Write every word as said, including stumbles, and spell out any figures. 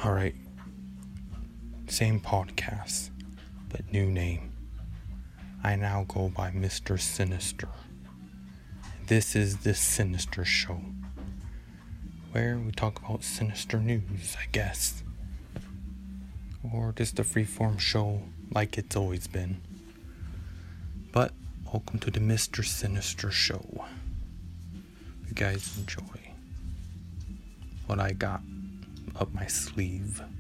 Alright, same podcast, but new name. I now go by Mister Sinister. This is the Sinister Show, where we talk about sinister news, I guess. Or just a freeform show like it's always been. But welcome to the Mister Sinister Show. You guys enjoy what I got up my sleeve.